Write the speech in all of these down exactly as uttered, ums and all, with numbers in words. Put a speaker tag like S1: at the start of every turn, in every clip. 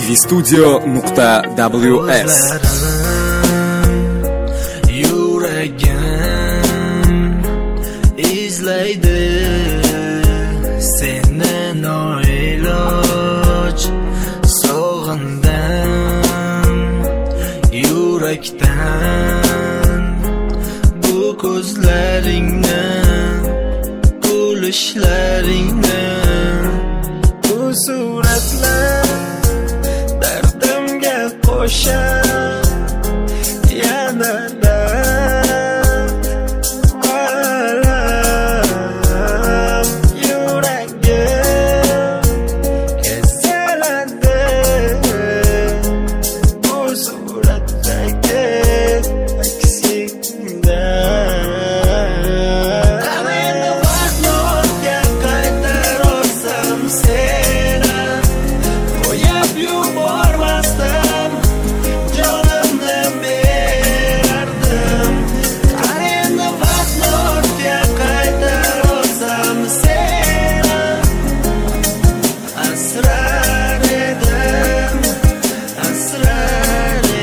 S1: tvstudio nuqta ws.
S2: Yuragim izlaydi seni noiloj, sog'indim yurakdan bu ko'zlaringni, kulishlaringni, bu suratlar dardimga qo'shar yana dard alam. Yuragim eziladi bu suratdagi aksingdan. Qani vaqt ortga qaytar olsam seni, qo'yib yubormasdim, jonimni berardim. Qani vaqt ortga qaytar olsam seni, asrar edim, asrar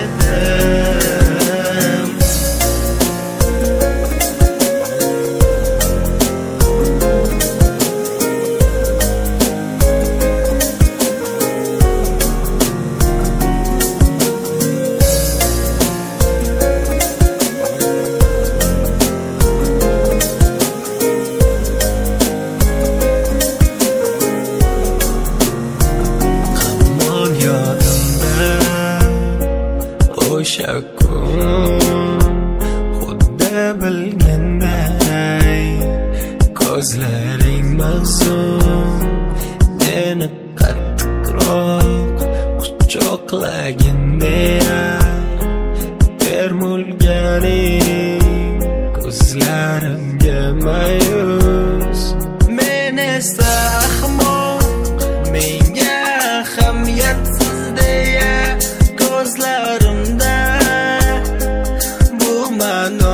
S2: edim. Hamon yodimda o'sha kun, xuddi bilganday ko'zlaring mahzun, meni qattiqroq quchoqlaganda termulganing ko'zlarimga mayus. Men esa ahmoq, menga ahamiyatsiz deya ko'zlarimda bu ma'no.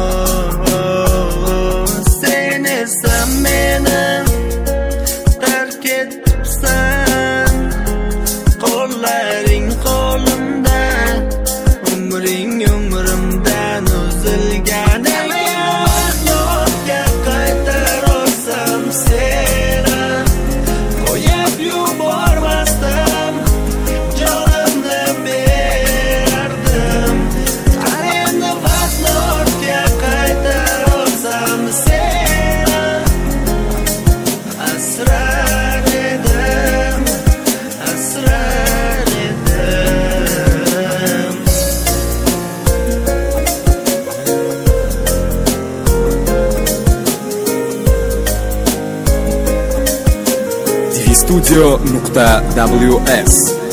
S2: Sen esa meni tark etibsan, qo'llaring qo'limda, umring umrimdan uzilgan. Vaqtga qaytar olsam seni, qo'yib yubormasdim, jonimni berardim. Qani vaqtga qaytar olsam seni, asrar edim, asrar edim.
S1: tvstudio nuqta ws